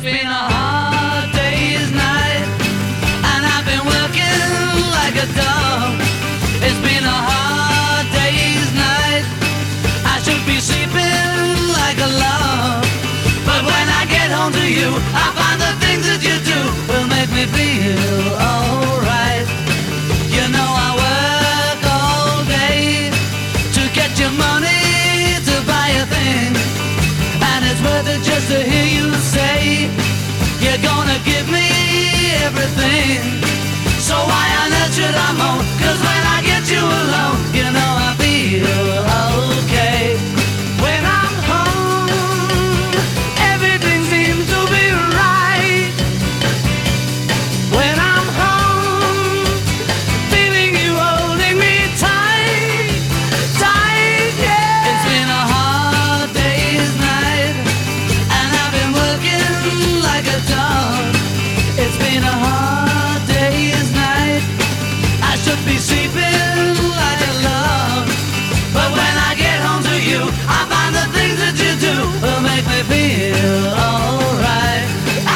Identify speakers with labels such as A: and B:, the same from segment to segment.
A: been a hard day's night, and I've been working like a dog. It's been a hard day's night. I should be sleeping like a log, but when I get home to you, I find the things that you do will make me feel alright. You know I work all day to get your money to buy a thing, and it's worth it just to hear you say you're gonna give me everything. So why on earth should I moan? 'Cause when I get you alone, you know I feel okay. When I'm home, everything seems to be right. When I'm home, feeling you holding me tight, tight, yeah. It's been a hard day's night, and I've been working like a dog. It's been a hard day's night. I should be sleeping like a log, but when I get home to you, I find the things that you do will make me feel alright.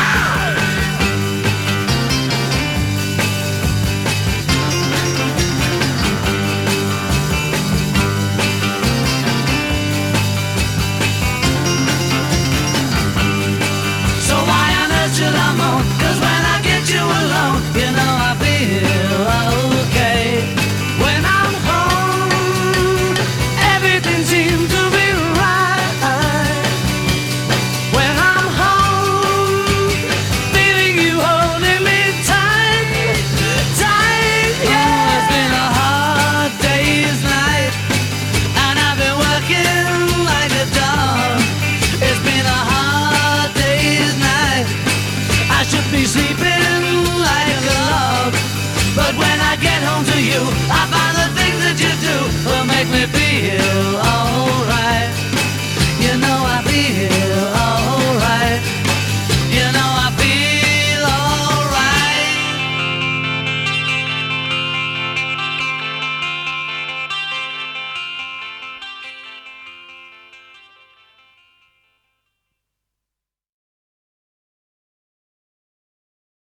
A: So why on earth should I moan? 'Cause when I get you alone, you know I feel okay. When I'm home, everything seems to be right. When I'm home, feeling you holding me tight, tight, yeah. It's been a hard day's night, and I've been working like a dog. It's been a hard day's night. I should be sleeping like a log, but when I get home to you, I find the things that you do will make me feel alright.